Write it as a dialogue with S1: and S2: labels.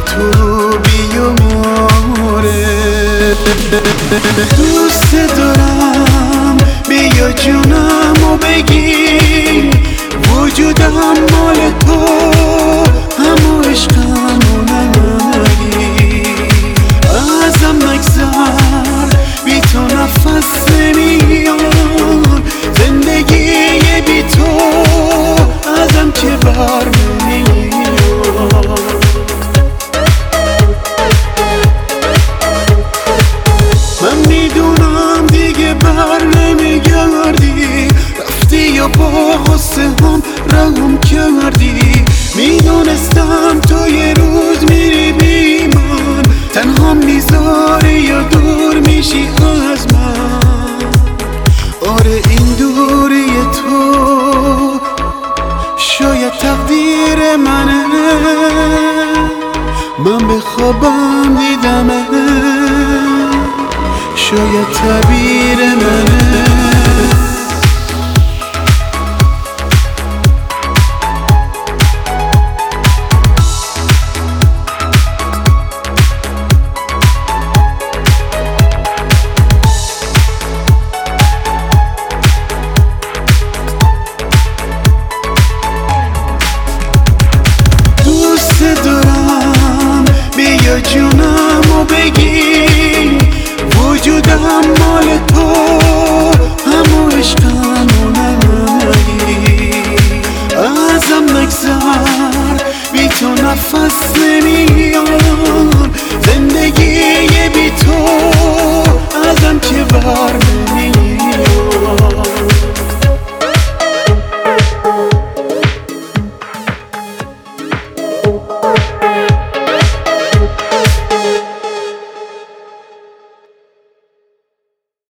S1: تو بیاماره. دوست دارم بیا جونمو بگیر، وجودم مال تو اما عشقمو نگیر. ازم نگذر بی تو نفس نمیاد، زندگی بی تو ازم که بر نمیاد. من میدونم دیگه بر نمیگردی، رفتی یا با غصه هم رهم کردی. میدونستم تو یه روز میری بی من، تنها میذاری یا دور میشی از من. آره این دوری تو شاید تقدیر منه، من به خوابم دیدمه، شاید تعبیر منه. دوست دارم بیا جون